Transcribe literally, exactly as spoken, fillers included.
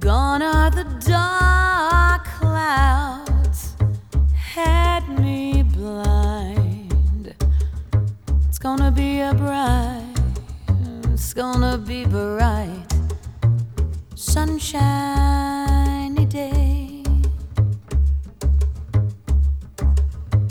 Gone are the dark clouds, had me blind. It's gonna be a bright, it's gonna be bright sunshine.